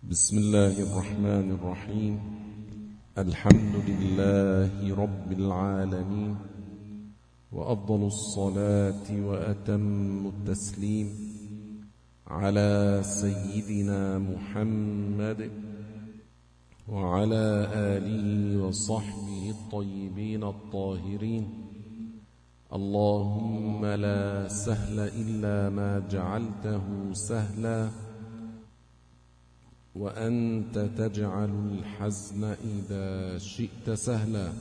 بسم الله الرحمن الرحيم الحمد لله رب العالمين وأفضل الصلاة وأتم التسليم على سيدنا محمد وعلى آله وصحبه الطيبين الطاهرين. اللهم لا سهل إلا ما جعلته سهلا وأنت تجعل الحزن إذا شئت سهلا.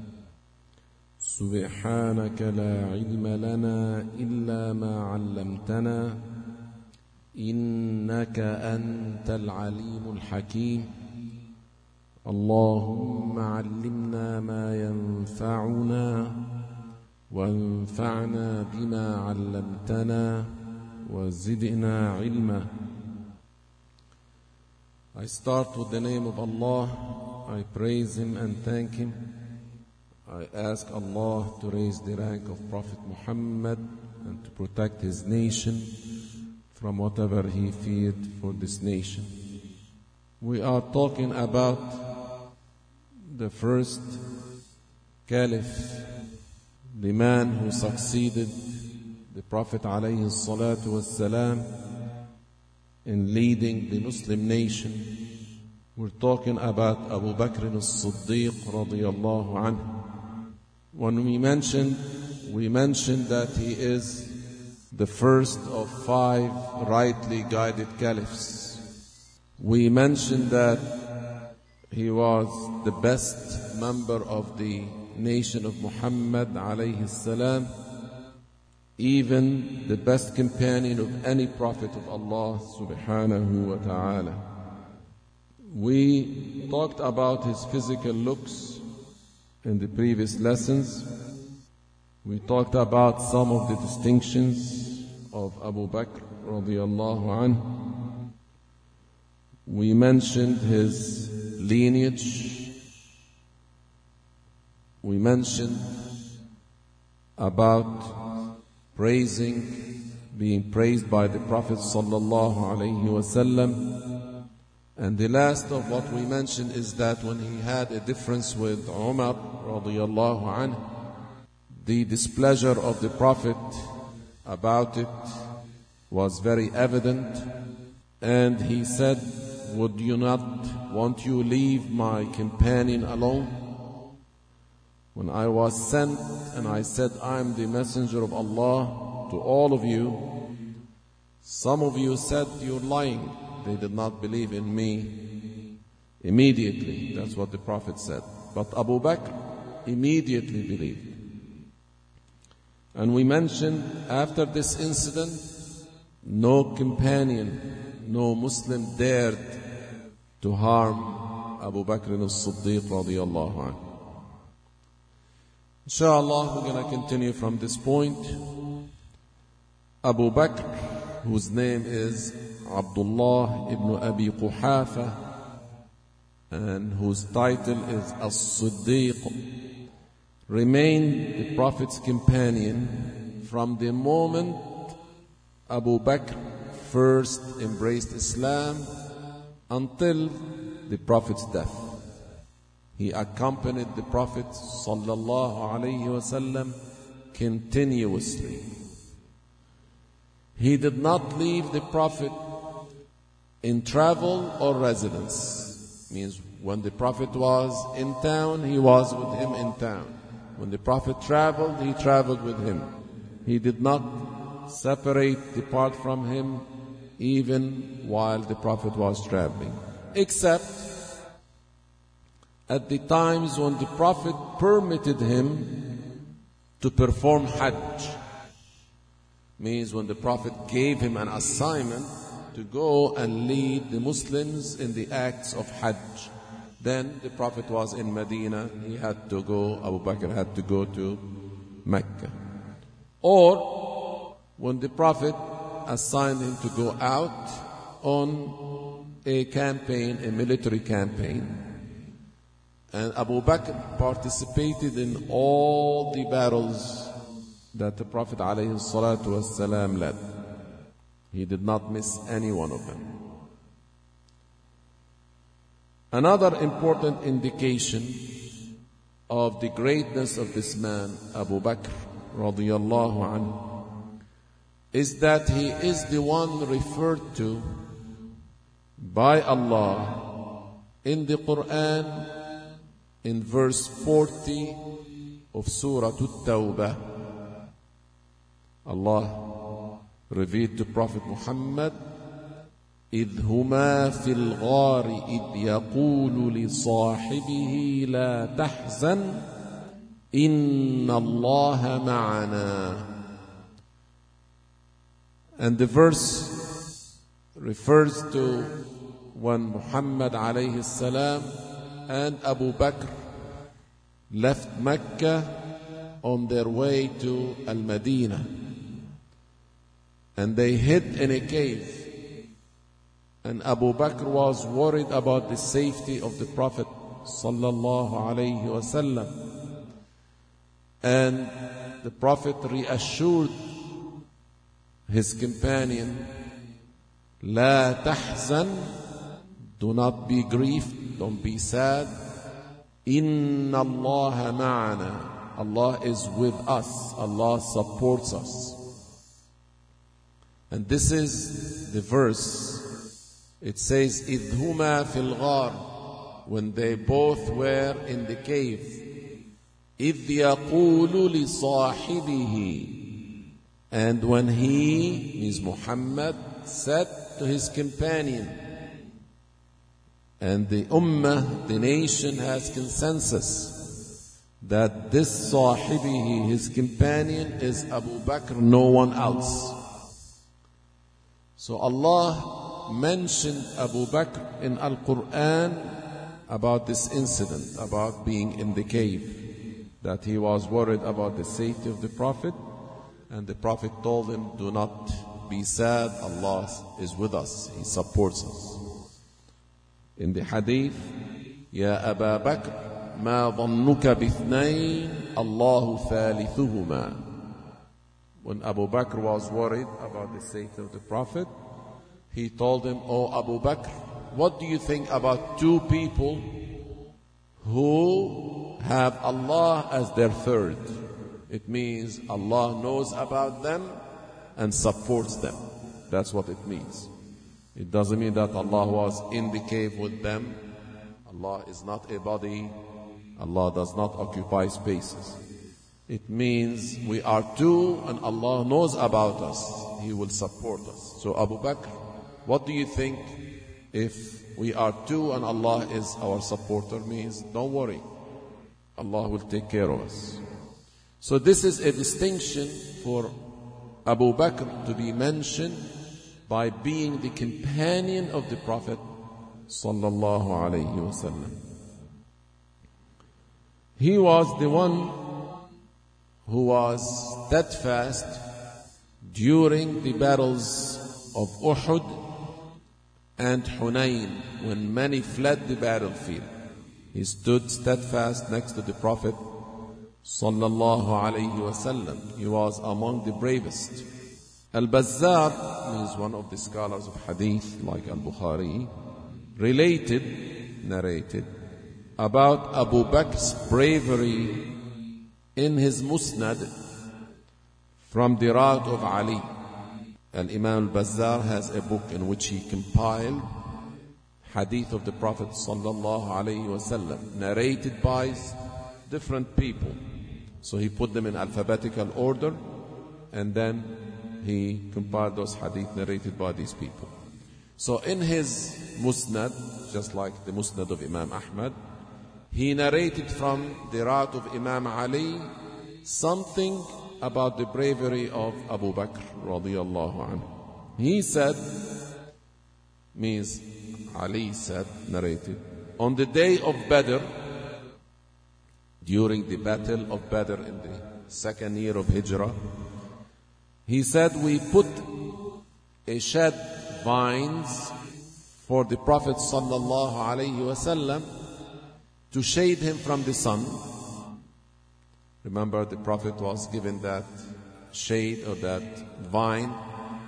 سبحانك لا علم لنا إلا ما علمتنا إنك أنت العليم الحكيم. اللهم علمنا ما ينفعنا وانفعنا بما علمتنا وزدنا علما. I start with the name of Allah. I praise Him and thank Him. I ask Allah to raise the rank of Prophet Muhammad and to protect his nation from whatever he feared for this nation. We are talking about the first caliph, the man who succeeded the Prophet alayhi salatu wassalam in leading the Muslim nation. We're talking about Abu Bakr as-Siddiq radiyallahu anhu. When we mentioned that he is the first of 5 rightly guided caliphs. We mentioned that he was the best member of the nation of Muhammad alayhi salam, even the best companion of any prophet of Allah subhanahu wa ta'ala. We talked about his physical looks in the previous lessons. We talked about some of the distinctions of Abu Bakr radiyallahu anhu. We mentioned his lineage. We mentioned about being praised by the Prophet sallallahu alaihi wasallam. And the last of what we mentioned is that when he had a difference with Umar radiyallahu anhu, the displeasure of the Prophet about it was very evident. And he said, "Would you want you leave my companion alone?" When I was sent and I said, "I am the messenger of Allah to all of you," some of you said, "You're lying." They did not believe in me immediately. That's what the Prophet said. But Abu Bakr immediately believed. And we mentioned after this incident, no companion, no Muslim dared to harm Abu Bakr as-Siddiq radiyallahu anhu. Inshallah, we're going to continue from this point. Abu Bakr, whose name is Abdullah ibn Abi Quhafa, and whose title is As-Siddiq, remained the Prophet's companion from the moment Abu Bakr first embraced Islam until the Prophet's death. He accompanied the Prophet sallallahu alaihi wasallam continuously. He did not leave the Prophet in travel or residence. Means when the Prophet was in town, he was with him in town. When the Prophet traveled, he traveled with him. He did not depart from him even while the Prophet was traveling, except at the times when the Prophet permitted him to perform Hajj. Means when the Prophet gave him an assignment to go and lead the Muslims in the acts of Hajj. Then the Prophet was in Medina, he had to go, Abu Bakr had to go to Mecca. Or when the Prophet assigned him to go out on a campaign, a military campaign. And Abu Bakr participated in all the battles that the Prophet ﷺ led. He did not miss any one of them. Another important indication of the greatness of this man, Abu Bakr radiyallahu anhu, is that he is the one referred to by Allah in the Quran in verse 40 of Surah At-Tawbah. Allah revealed to Prophet Muhammad, إذ هما في الغار إذ يقول لصاحبه لا تحزن إن الله معنا. And the verse refers to when Muhammad alayhi salam and Abu Bakr left Mecca on their way to Al-Madinah, and they hid in a cave. And Abu Bakr was worried about the safety of the Prophet sallallahu alayhi wasallam. And the Prophet reassured his companion, لا تحزن, do not be grieved, don't be sad. إن الله معنا, Allah is with us, Allah supports us. And this is the verse. It says, إذ هما في الغار, when they both were in the cave. إذ يقول لصاحبه, and when he, means Muhammad, said to his companion. And the ummah, the nation, has consensus that this sahibihi, his companion, is Abu Bakr, no one else. So Allah mentioned Abu Bakr in Al-Quran about this incident, about being in the cave, that he was worried about the safety of the Prophet, and the Prophet told him, do not be sad, Allah is with us, He supports us. In the hadith, Ya Aba Bakr, ma dhannuka bithnayn, Allahu thalithuhuma. When Abu Bakr was worried about the safety of the Prophet, he told him, Oh Abu Bakr, what do you think about two people who have Allah as their third? It means Allah knows about them and supports them. That's what it means. It doesn't mean that Allah was in the cave with them. Allah is not a body. Allah does not occupy spaces. It means we are two and Allah knows about us. He will support us. So Abu Bakr, what do you think if we are two and Allah is our supporter? Means don't worry, Allah will take care of us. So this is a distinction for Abu Bakr to be mentioned by being the companion of the Prophet sallallahu alaihi wasallam. He was the one who was steadfast during the battles of Uhud and Hunayn, when many fled the battlefield. He stood steadfast next to the Prophet sallallahu alayhi wasallam. He was among the bravest. Al-Bazzar, means one of the scholars of hadith like Al-Bukhari, narrated about Abu Bakr's bravery in his Musnad from the route of Ali. And Imam al-Bazzar has a book in which he compiled hadith of the Prophet sallallahu alaihi wasallam, narrated by different people. So he put them in alphabetical order, and then he compiled those hadith narrated by these people. So in his Musnad, just like the Musnad of Imam Ahmad, he narrated from the route of Imam Ali something about the bravery of Abu Bakr radiyallahu anhu. He said, means Ali said, narrated, on the day of Badr, during the battle of Badr in the second year of Hijrah, he said, we put a shed vines for the Prophet sallallahu alaihi wasallam to shade him from the sun. Remember, the Prophet was given that shade or that vine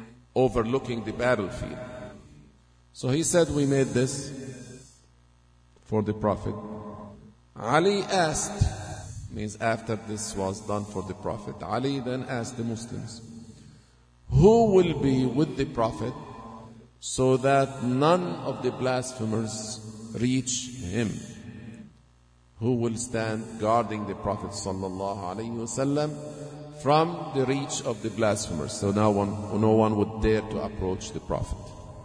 overlooking the battlefield. So he said, we made this for the Prophet. Ali asked, means after this was done for the Prophet, Ali then asked the Muslims, who will be with the Prophet so that none of the blasphemers reach him? Who will stand guarding the Prophet sallallahu alaihi wasallam from the reach of the blasphemers, so no one would dare to approach the Prophet.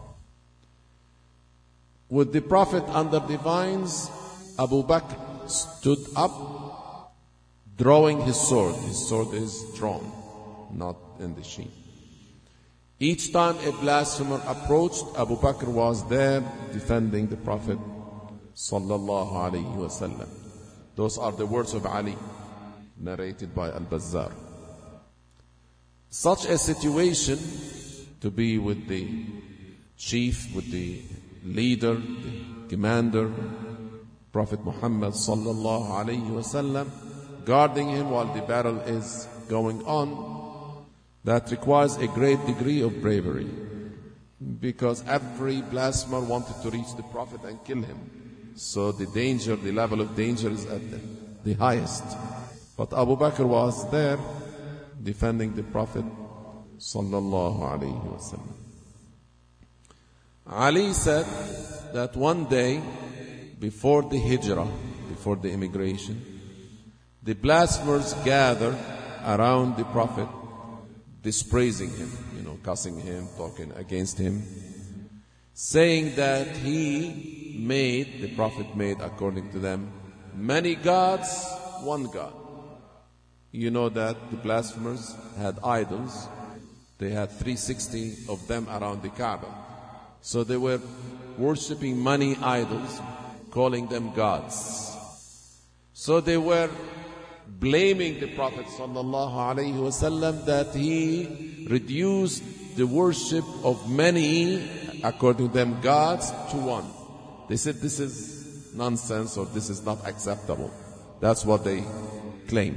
With the Prophet under the vines, Abu Bakr stood up, drawing his sword. His sword is drawn, not in the sheath. Each time a blasphemer approached, Abu Bakr was there defending the Prophet sallallahu alaihi wasallam. Those are the words of Ali, narrated by Al-Bazzar. Such a situation, to be with the chief, with the leader, the commander, Prophet Muhammad sallallahu alaihi wasallam, guarding him while the battle is going on, that requires a great degree of bravery, because every blasphemer wanted to reach the Prophet and kill him. So the danger, the level of danger is at the highest. But Abu Bakr was there defending the Prophet sallallahu alaihi wasallam. Ali said that one day before the hijrah, before the immigration, the blasphemers gathered around the Prophet, dispraising him, cussing him, talking against him, saying that the Prophet made, according to them, many gods, one God. You know that the blasphemers had idols. They had 360 of them around the Kaaba. So they were worshipping many idols, calling them gods. So they were blaming the Prophet sallallahu alaihi wasallam that he reduced the worship of many, according to them, gods to one. They said this is nonsense, or this is not acceptable. That's what they claimed.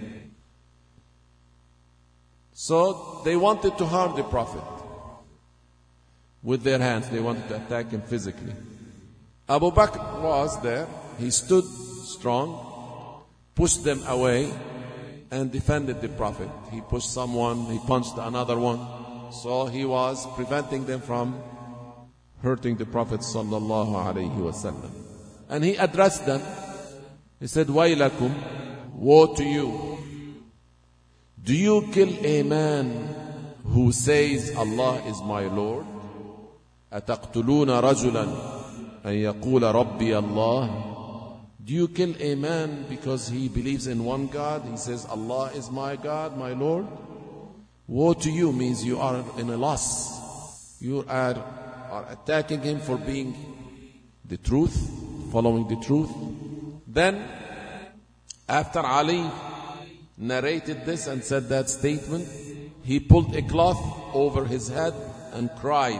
So they wanted to harm the Prophet with their hands. They wanted to attack him physically. Abu Bakr was there. He stood strong, pushed them away, and defended the Prophet. He pushed someone, he punched another one. So he was preventing them from hurting the Prophet sallallahu alaihi wasallam. And he addressed them. He said, "Wailakum, woe to you. Do you kill a man who says Allah is my Lord? أتقتلون رجلا أن يقول ربي الله?" Do you kill a man because he believes in one God? He says Allah is my God, my Lord. Woe to you means you are in a loss. You are attacking him for being the truth, following the truth. Then, after Ali narrated this and said that statement, he pulled a cloth over his head and cried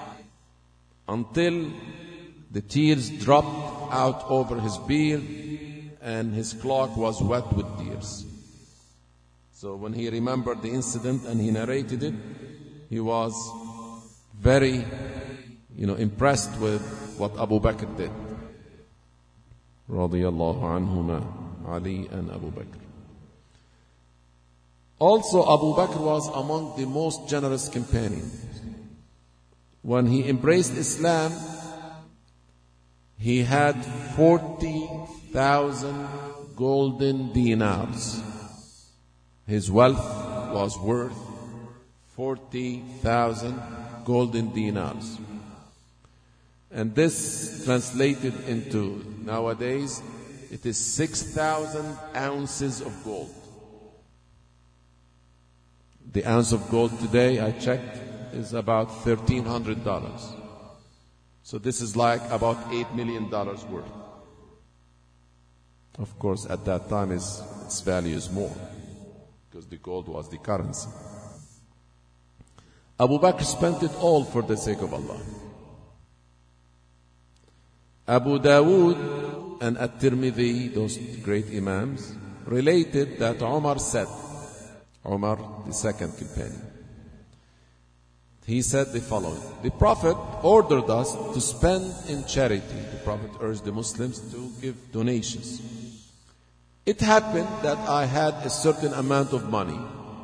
until the tears dropped out over his beard and his cloak was wet with tears. So when he remembered the incident and he narrated it, he was very, impressed with what Abu Bakr did. Radiyallahu anhuma, Ali and Abu Bakr. Also, Abu Bakr was among the most generous companions. When he embraced Islam, he had 40,000 golden dinars. His wealth was worth 40,000 golden dinars. And this translated into nowadays, it is 6,000 ounces of gold. The ounce of gold today, I checked, is about $1,300. So this is like about $8 million worth. Of course, at that time, its value is more, because the gold was the currency. Abu Bakr spent it all for the sake of Allah. Abu Dawood and At-Tirmidhi, those great imams, related that Umar said, Umar, the second companion, he said the following: the Prophet ordered us to spend in charity. The Prophet urged the Muslims to give donations. It happened that I had a certain amount of money.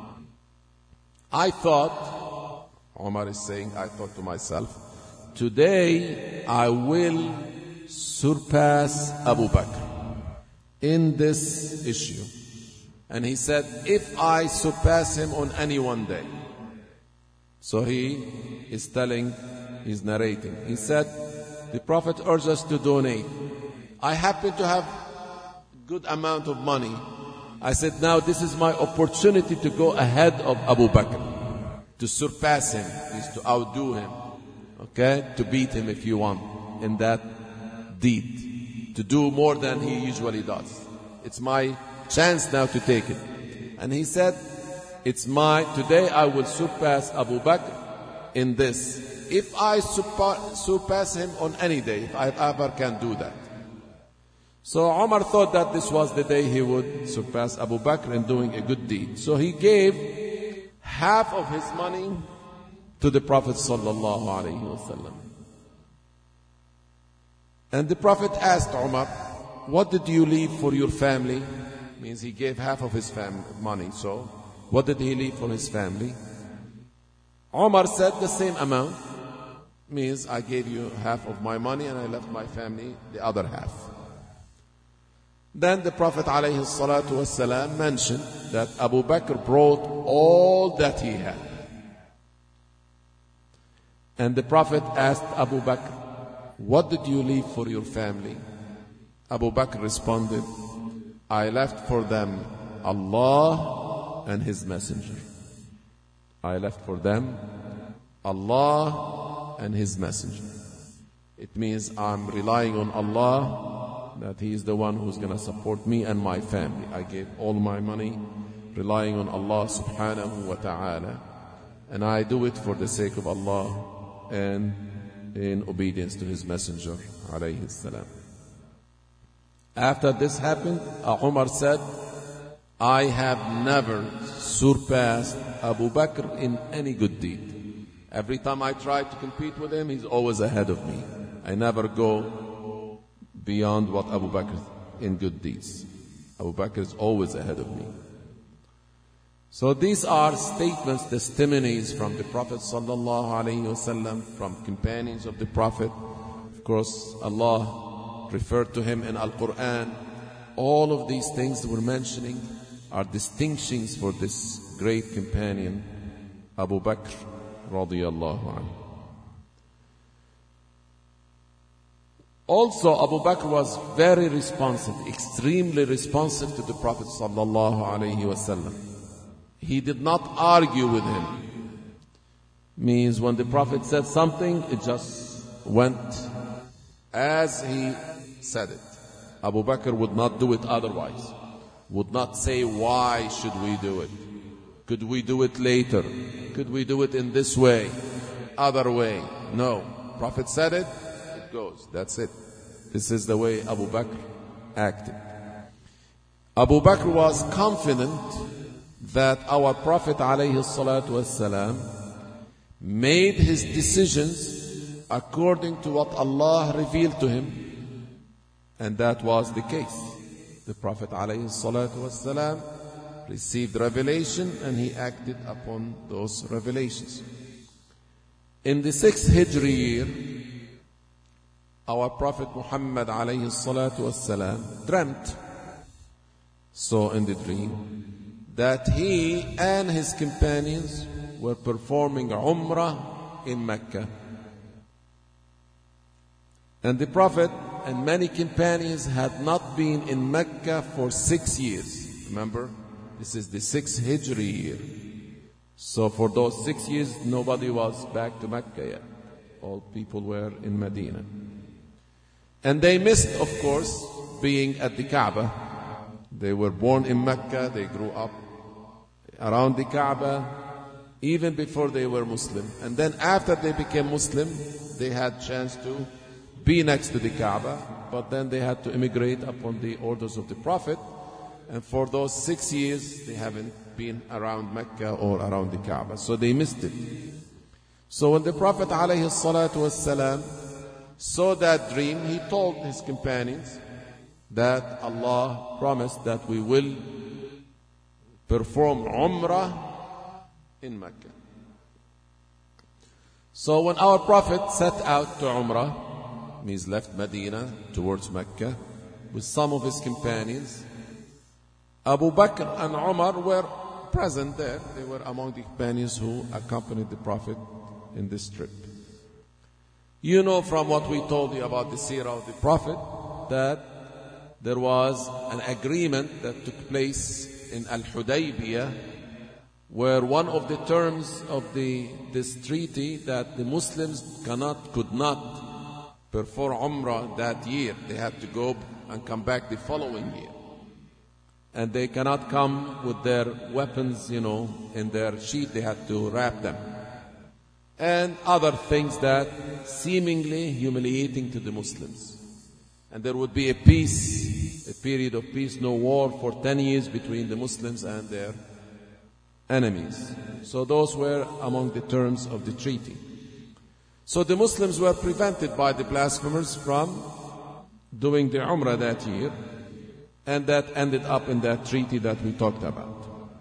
I thought, Umar is saying, I thought to myself, today I will surpass Abu Bakr in this issue. And he said, if I surpass him on any one day. So he is telling, he's narrating. He said, the Prophet urged us to donate. I happen to have a good amount of money. I said, now this is my opportunity to go ahead of Abu Bakr, to surpass him, is to outdo him, okay? To beat him if you want in that deed, to do more than he usually does. It's my chance now to take it. And he said, today I will surpass Abu Bakr in this. If I surpass him on any day, if I ever can do that. So Umar thought that this was the day he would surpass Abu Bakr in doing a good deed. So he gave half of his money to the Prophet sallallahu alaihi wasallam. And the Prophet asked Umar, what did you leave for your family? Means he gave half of his money. So what did he leave for his family? Umar said the same amount. Means I gave you half of my money and I left my family the other half. Then the Prophet ﷺ mentioned that Abu Bakr brought all that he had. And the Prophet asked Abu Bakr, what did you leave for your family? Abu Bakr responded, I left for them Allah and His Messenger. I left for them Allah and His Messenger. It means I'm relying on Allah, that He is the one who's going to support me and my family. I gave all my money relying on Allah subhanahu wa ta'ala, and I do it for the sake of Allah and in obedience to His Messenger alayhi salam. After this happened, Umar said, I have never surpassed Abu Bakr in any good deed. Every time I try to compete with him, he's always ahead of me. I never go beyond what Abu Bakr in good deeds. Abu Bakr is always ahead of me. So these are statements, testimonies from the Prophet sallallahu alaihi wasallam, from companions of the Prophet. Of course, Allah referred to him in Al-Quran. All of these things that we're mentioning are distinctions for this great companion, Abu Bakr radiyallahu anhu. Also, Abu Bakr was very responsive, extremely responsive to the Prophet sallallahu alaihi wasallam. He did not argue with him. Means when the Prophet said something, it just went as he said it. Abu Bakr would not do it otherwise. Would not say, why should we do it? Could we do it later? Could we do it in this way? Other way? No. Prophet said it, it goes. That's it. This is the way Abu Bakr acted. Abu Bakr was confident that our Prophet ﷺ made his decisions according to what Allah revealed to him, and that was the case. The Prophet ﷺ received revelation and he acted upon those revelations. In the 6th Hijri year, our Prophet Muhammad ﷺ dreamt, saw in the dream, that he and his companions were performing Umrah in Mecca. And the Prophet and many companions had not been in Mecca for 6 years. Remember, this is the 6th Hijri year. So for those 6 years, nobody was back to Mecca yet. All people were in Medina. And they missed, of course, being at the Kaaba. They were born in Mecca, they grew up around the Kaaba, even before they were Muslim. And then after they became Muslim, they had chance to be next to the Kaaba, but then they had to immigrate upon the orders of the Prophet. And for those 6 years, they haven't been around Mecca or around the Kaaba. So they missed it. So when the Prophet ﷺ saw that dream, he told his companions that Allah promised that we will perform Umrah in Mecca. So when our Prophet set out to Umrah, means left Medina towards Mecca with some of his companions, Abu Bakr and Umar were present there. They were among the companions who accompanied the Prophet in this trip. You know from what we told you about the seerah of the Prophet that there was an agreement that took place in Al-Hudaybiyah, where one of the terms of this treaty that the Muslims could not perform Umrah that year. They had to go and come back the following year. And they cannot come with their weapons, in their sheath. They had to wrap them. And other things that seemingly humiliating to the Muslims. And there would be a period of peace, no war for 10 years between the Muslims and their enemies. So those were among the terms of the treaty. So the Muslims were prevented by the blasphemers from doing the Umrah that year, and that ended up in that treaty that we talked about.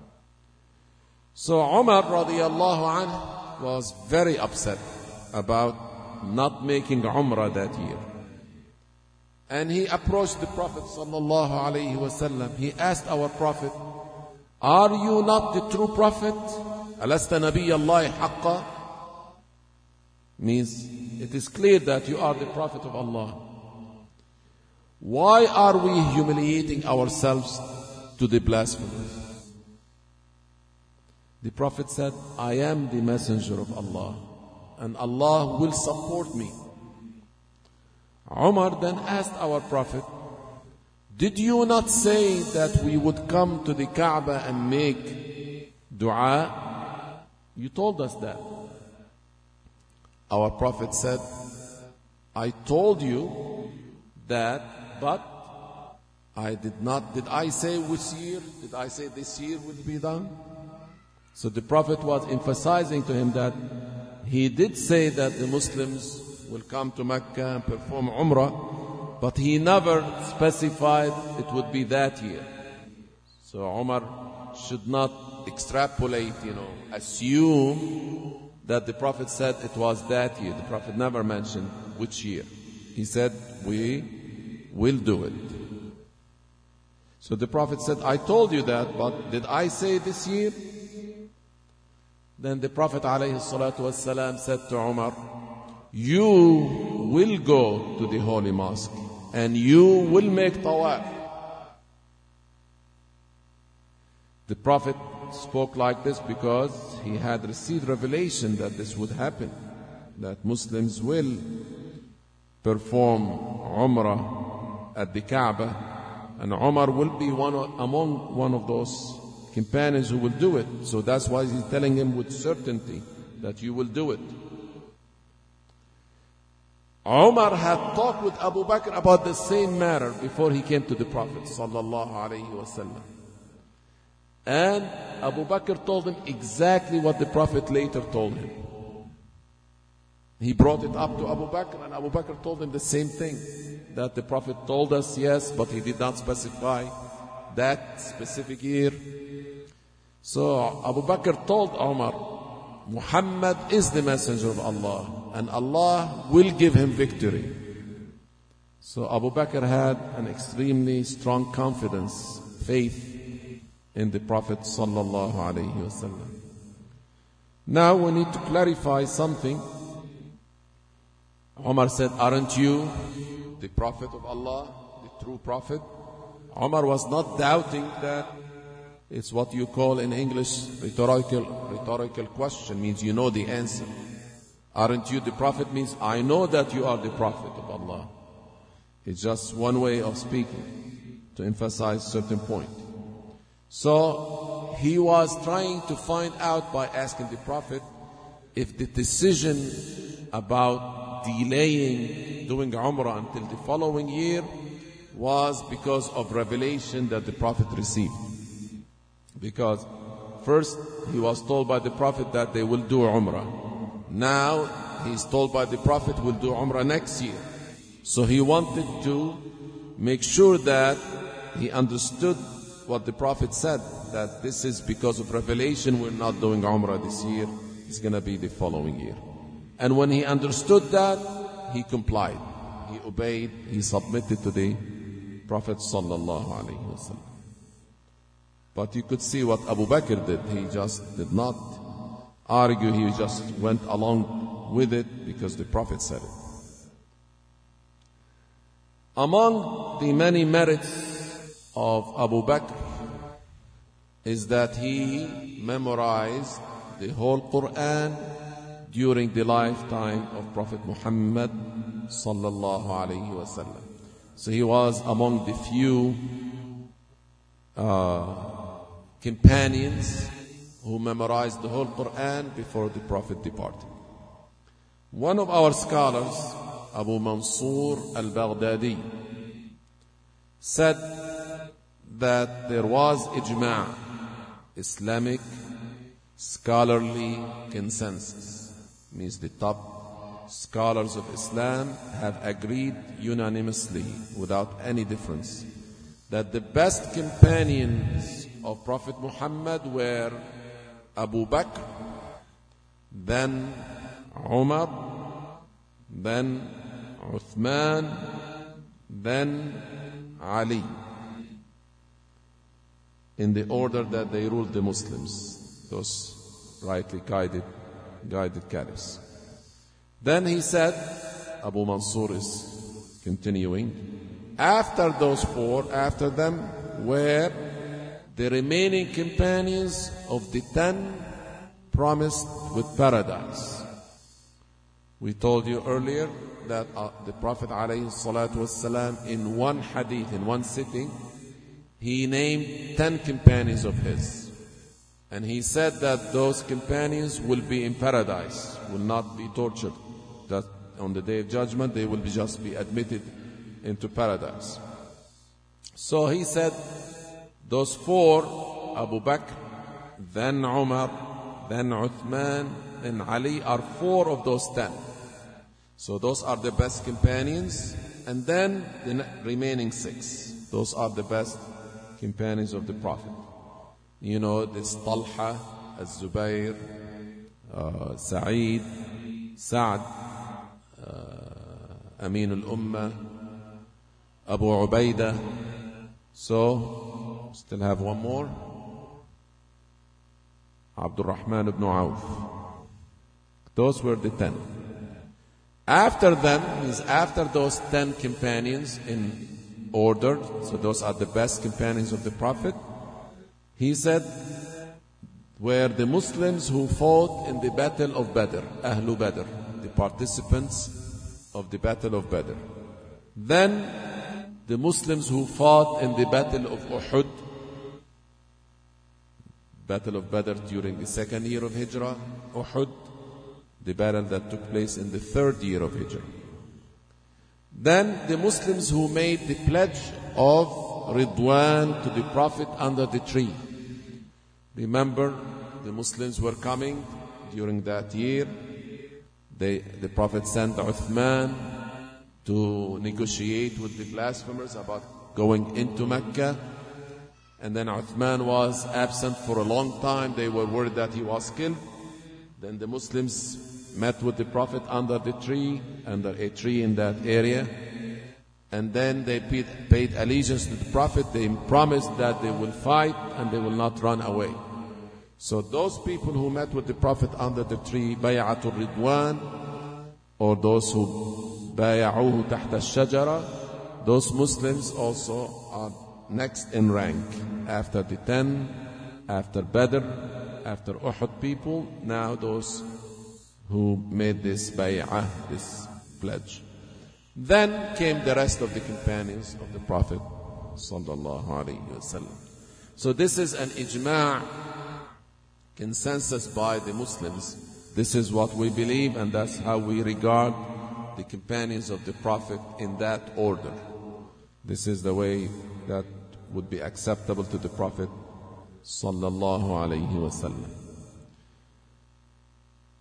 So Umar radiallahu anhu was very upset about not making Umrah that year. And he approached the Prophet sallallahu alaihi wasallam. He asked our Prophet, "Are you not the true Prophet? Alasta Nabiy Allah haqqa?" Means it is clear that you are the Prophet of Allah. Why are we humiliating ourselves to the blasphemers? The Prophet said, "I am the messenger of Allah, and Allah will support me." Umar then asked our Prophet, "Did you not say that we would come to the Kaaba and make dua? You told us that." Our Prophet said, "I told you that, but I did not. Did I say which year? Did I say this year would be done?" So the Prophet was emphasizing to him that he did say that the Muslims will come to Mecca and perform Umrah, but he never specified it would be that year. So Umar should not extrapolate, assume that the Prophet said it was that year. The Prophet never mentioned which year. He said, "We will do it." So the Prophet said, "I told you that, but did I say this year?" Then the Prophet ﷺ said to Umar, "You will go to the Holy Mosque and you will make tawaf." The Prophet spoke like this because he had received revelation that this would happen, that Muslims will perform Umrah at the Kaaba, and Umar will be among one of those companions who will do it. So that's why he's telling him with certainty that you will do it. Umar had talked with Abu Bakr about the same matter before he came to the Prophet sallallahu alaihi wasallam. And Abu Bakr told him exactly what the Prophet later told him. He brought it up to Abu Bakr, and Abu Bakr told him the same thing, that the Prophet told us, yes, but he did not specify that specific year. So Abu Bakr told Umar, Muhammad is the messenger of Allah, and Allah will give him victory. So Abu Bakr had an extremely strong confidence, faith in the Prophet sallallahu alaihi wasallam. Now we need to clarify something. Umar said, "Aren't you the Prophet of Allah, the true Prophet?" Umar was not doubting that. It's what you call in English rhetorical question, means you know the answer. Aren't you the Prophet means I know that you are the Prophet of Allah. It's just one way of speaking to emphasize certain point. So he was trying to find out by asking the Prophet if the decision about delaying doing Umrah until the following year was because of revelation that the Prophet received. Because first he was told by the Prophet that they will do Umrah. Now he's told by the Prophet we'll do Umrah next year. So he wanted to make sure that he understood what the Prophet said, that this is because of revelation, we're not doing Umrah this year, it's going to be the following year. And when he understood that, he complied, he obeyed, he submitted to the Prophet sallallahu alaihi wasallam. But you could see what Abu Bakr did. He just did not argue, he just went along with it because the Prophet said it. Among the many merits of Abu Bakr is that he memorized the whole Quran during the lifetime of Prophet Muhammad sallallahu alaihi wasallam. So he was among the few companions who memorized the whole Quran before the Prophet departed. One of our scholars, Abu Mansur al-Baghdadi, said that there was ijma', Islamic scholarly consensus, means the top scholars of Islam have agreed unanimously without any difference that the best companions of Prophet Muhammad were Abu Bakr, then Umar, then Uthman, then Ali, in the order that they ruled the Muslims, those rightly guided caliphs. Then he said, Abu Mansur is continuing, after those four, after them were the remaining companions of the 10 promised with paradise. We told you earlier that the Prophet ﷺ, in one hadith, in one sitting, he named 10 companions of his. And he said that those companions will be in paradise, will not be tortured. That on the Day of Judgment, they will just be admitted into paradise. So he said, those four, Abu Bakr, then Umar, then Uthman, then Ali, are 4 of those 10. So those are the best companions. And then the remaining 6. Those are the best companions of the Prophet. You know, this Talha, Az-Zubayr, Sa'id, Sa'd, Amin al-Ummah, Abu Ubaidah. So, still have one more. Abdul Rahman ibn Auf. Those were the 10. After them, means after those 10 companions in order, so those are the best companions of the Prophet, he said, were the Muslims who fought in the Battle of Badr, Ahlu Badr, the participants of the Battle of Badr. Then the Muslims who fought in the Battle of Uhud, Battle of Badr during the 2nd year of Hijrah, Uhud, the battle that took place in the 3rd year of Hijrah. Then the Muslims who made the pledge of Ridwan to the Prophet under the tree. Remember, the Muslims were coming during that year. The Prophet sent Uthman to negotiate with the blasphemers about going into Mecca. And then Uthman was absent for a long time. They were worried that he was killed. Then the Muslims met with the Prophet under a tree in that area. And then they paid allegiance to the Prophet. They promised that they will fight and they will not run away. So those people who met with the Prophet under the tree, Bay'atul Ridwan, or those who bay'uhu tahta al-shajara, those Muslims also are next in rank. After the 10, after Badr, after Uhud people, now those who made this bay'ah, this pledge. Then came the rest of the companions of the Prophet sallallahu alaihi wasallam. So this is an ijma', consensus by the Muslims. This is what we believe, and that's how we regard the companions of the Prophet in that order. This is the way that would be acceptable to the Prophet sallallahu alaihi wasallam.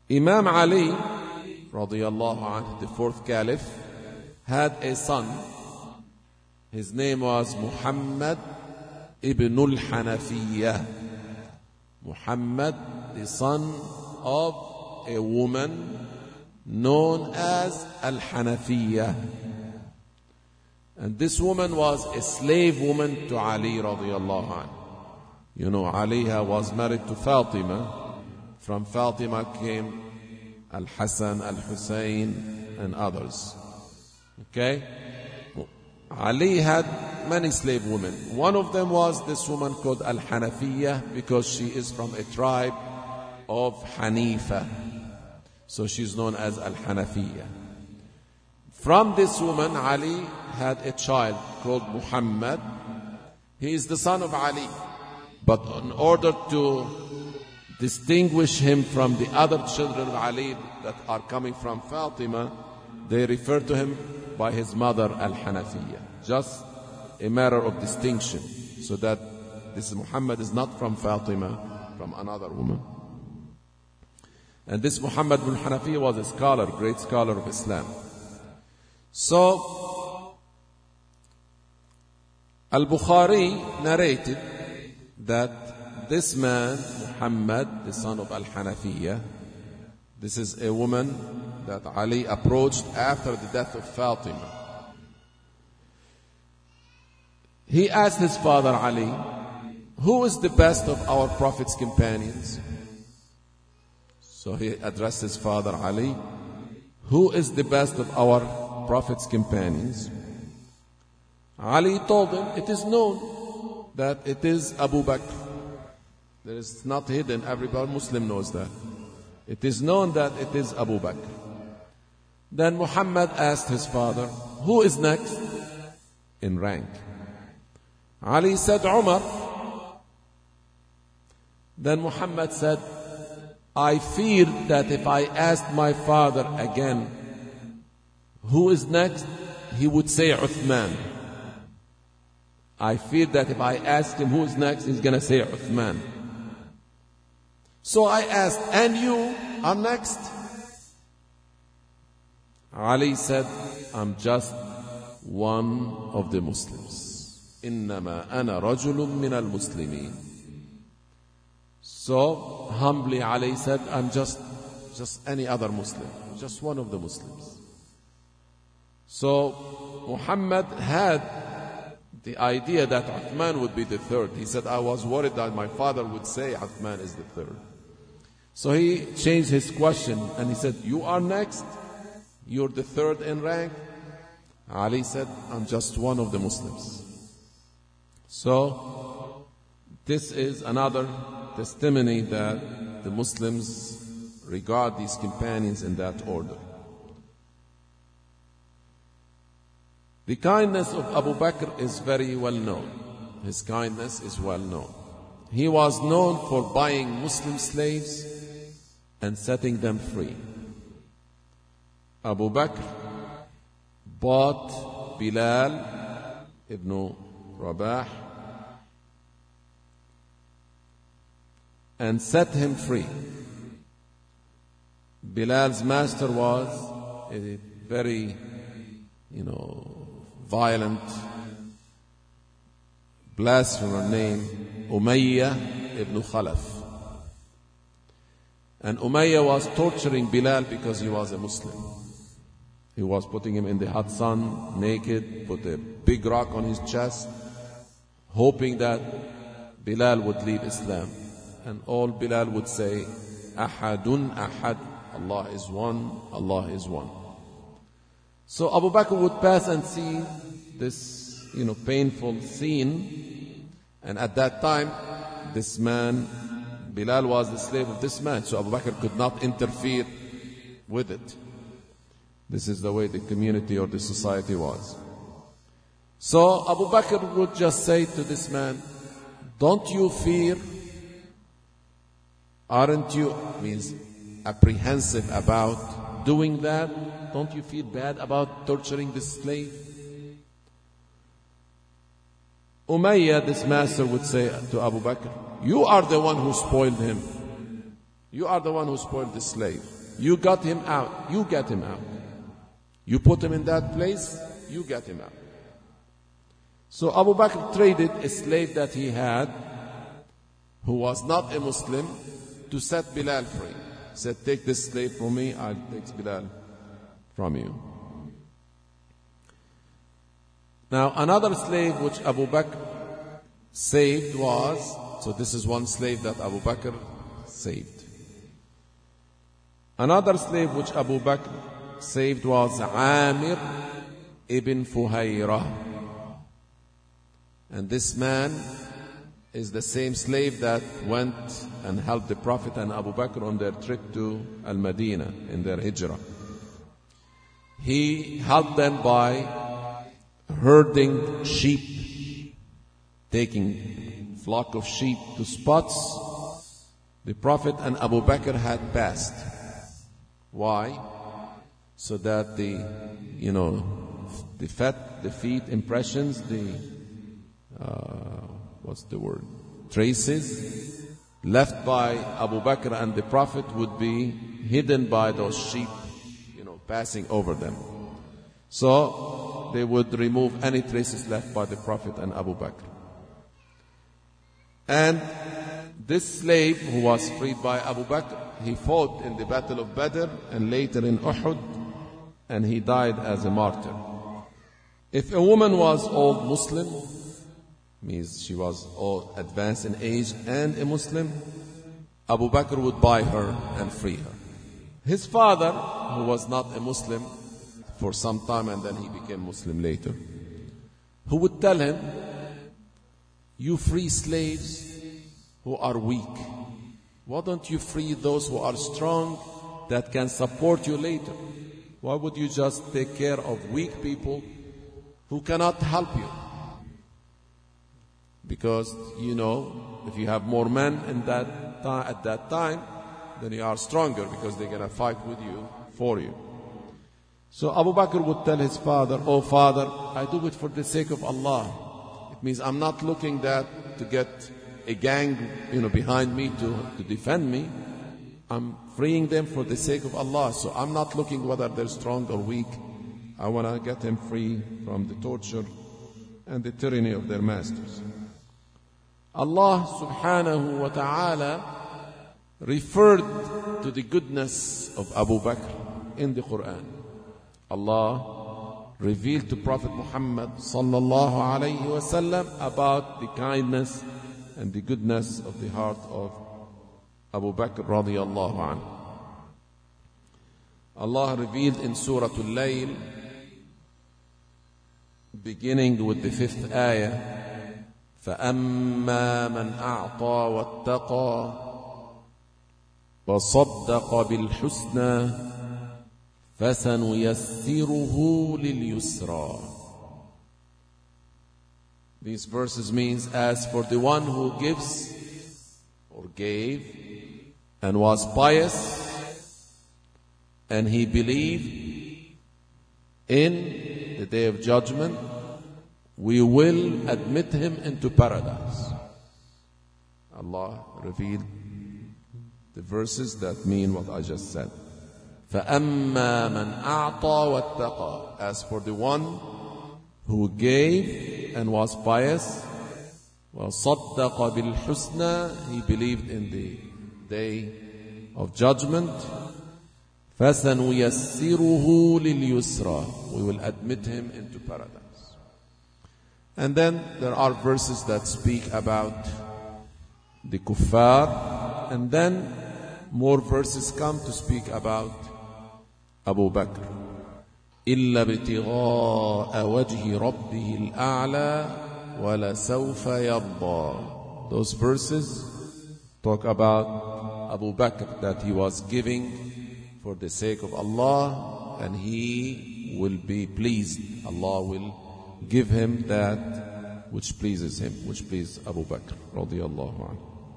Imam Ali, radiyallahu anhu, the fourth caliph, had a son. His name was Muhammad ibn al-Hanafiyyah. Muhammad, the son of a woman known as Al-Hanafiyyah. And this woman was a slave woman to Ali radiyallahu anhu. You know, Ali was married to Fatima. From Fatima came Al-Hassan, Al-Hussein, and others. Okay? Ali had many slave women. One of them was this woman called Al-Hanafiyyah, because she is from a tribe of Hanifa. So she's known as Al-Hanafiyyah. From this woman, Ali had a child called Muhammad. He is the son of Ali. But in order to distinguish him from the other children of Ali that are coming from Fatima, they refer to him by his mother Al-Hanafiyyah. Just a matter of distinction, so that this Muhammad is not from Fatima, from another woman. And this Muhammad bin Hanafiyyah was a scholar, great scholar of Islam. So Al-Bukhari narrated that this man, Muhammad, the son of Al-Hanafiyyah, this is a woman that Ali approached after the death of Fatima. He asked his father Ali, who is the best of our Prophet's companions? So he addressed his father Ali, who is the best of our Prophet's companions? Ali told him, it is known that it is Abu Bakr. It is not hidden, everybody Muslim knows that. It is known that it is Abu Bakr. Then Muhammad asked his father, who is next in rank? Ali said, Umar. Then Muhammad said, I fear that if I asked my father again, who is next, he would say Uthman. I fear that if I asked him who is next, he's going to say Uthman. So I asked, and you are next? Ali said, I'm just one of the Muslims. إنما أنا رجل من المسلمين. So humbly Ali said, I'm just any other Muslim, just one of the Muslims. So Muhammad had the idea that Uthman would be the third. He said, I was worried that my father would say Uthman is the third. So he changed his question and he said, you are next? You're the third in rank? Ali said, I'm just one of the Muslims. So this is another testimony that the Muslims regard these companions in that order. The kindness of Abu Bakr is very well known. His kindness is well known. He was known for buying Muslim slaves and setting them free. Abu Bakr bought Bilal ibn Rabah and set him free. Bilal's master was a very, violent blasphemer named Umayyah ibn Khalaf. And Umayyah was torturing Bilal because he was a Muslim. He was putting him in the hot sun, naked, put a big rock on his chest, hoping that Bilal would leave Islam. And all Bilal would say, Ahadun Ahad, Allah is one, Allah is one. So Abu Bakr would pass and see this, painful scene. And at that time, this man, Bilal was the slave of this man. So Abu Bakr could not interfere with it. This is the way the community or the society was. So Abu Bakr would just say to this man, don't you fear? Aren't you, means apprehensive about doing that? Don't you feel bad about torturing this slave? Umayyah, this master, would say to Abu Bakr, you are the one who spoiled him. You are the one who spoiled the slave. you got him out, you get him out. You put him in that place, you get him out. So Abu Bakr traded a slave that he had, who was not a Muslim, to set Bilal free. He said, take this slave from me, I'll take Bilal from you. Now another slave which Abu Bakr saved was, so this is one slave that Abu Bakr saved. Another slave which Abu Bakr saved was Amir ibn Fuhayra. And this man is the same slave that went and helped the Prophet and Abu Bakr on their trip to Al-Madinah in their hijrah. He helped them by herding sheep, taking flock of sheep to spots the Prophet and Abu Bakr had passed. Why? So that the feet impressions, traces left by Abu Bakr and the Prophet would be hidden by those sheep, passing over them. So they would remove any traces left by the Prophet and Abu Bakr. And this slave who was freed by Abu Bakr, he fought in the Battle of Badr and later in Uhud, and he died as a martyr. If a woman was old Muslim, means she was old, advanced in age and a Muslim, Abu Bakr would buy her and free her. His father, who was not a Muslim for some time and then he became Muslim later, who would tell him, you free slaves who are weak. Why don't you free those who are strong that can support you later? Why would you just take care of weak people who cannot help you? Because, if you have more men at that time, then you are stronger because they're going to fight with you, for you. So Abu Bakr would tell his father, oh father, I do it for the sake of Allah. It means I'm not looking to get a gang, behind me to defend me. I'm freeing them for the sake of Allah. So I'm not looking whether they're strong or weak. I want to get them free from the torture and the tyranny of their masters. Allah subhanahu wa ta'ala referred to the goodness of Abu Bakr in the Quran. Allah revealed to Prophet Muhammad sallallahu alayhi wa sallam about the kindness and the goodness of the heart of Abu Bakr radiyallahu anhu. Allah revealed in Surah Al-Layl, beginning with the 5th ayah, فَأَمَّا مَنْ أَعْطَى وَاتَّقَى وَصَدَّقَ بِالْحُسْنَى فَسَنُيَسِّرُهُ لِلْيُسْرَى. These verses means, as for the one who gives or gave and was pious and he believed in the day of judgment, we will admit him into paradise. Allah revealed the verses that mean what I just said. فَأَمَّا مَنْ أَعْطَى وَاتَّقَى. As for the one who gave and was pious, وَصَدَّقَ بِالْحُسْنَى, he believed in the day of judgment, فَسَنُيَسِّرُهُ لِلْيُسْرَى, we will admit him into paradise. And then there are verses that speak about the kuffar, and then more verses come to speak about Abu Bakr. إِلَّا ابْتِغَاءَ وَجْهِ رَبِّهِ الْأَعْلَى وَلَسَوْفَ يَرْضَى. Those verses talk about Abu Bakr, that he was giving for the sake of Allah, and he will be pleased. Allah will give him that which pleases him, which pleases Abu Bakr radiyallahu anhu.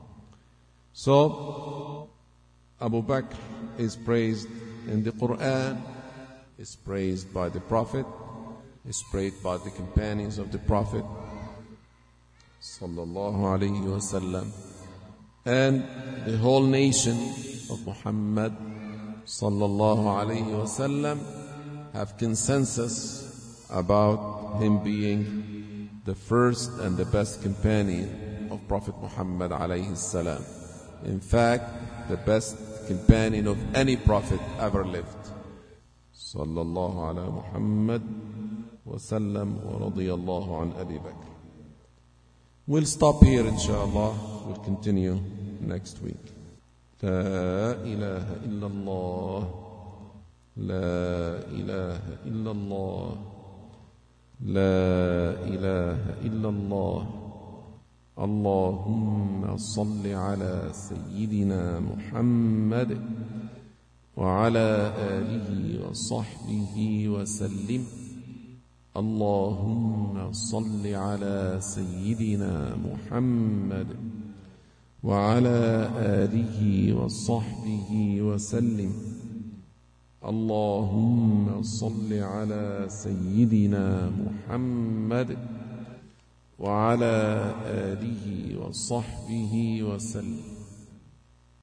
So Abu Bakr is praised in the Quran, is praised by the Prophet, is praised by the companions of the Prophet sallallahu alayhi wasallam, and the whole nation of Muhammad sallallahu alayhi wasallam have consensus about him being the first and the best companion of Prophet Muhammad alayhi salam. In fact, the best companion of any prophet ever lived. Sallallahu ala Muhammad wa sallam wa radiyallahu an Abi Bakr. We'll stop here, inshallah. We'll continue next week. La ilaha illallah. La ilaha illallah. La ilaha illallah. Allahumma salli ala Sayyidina Muhammad wa ala alihi wa sahbihi wa sallim. اللهم صل على سيدنا محمد وعلى آله وصحبه وسلم. اللهم صل على سيدنا محمد وعلى آله وصحبه وسلم.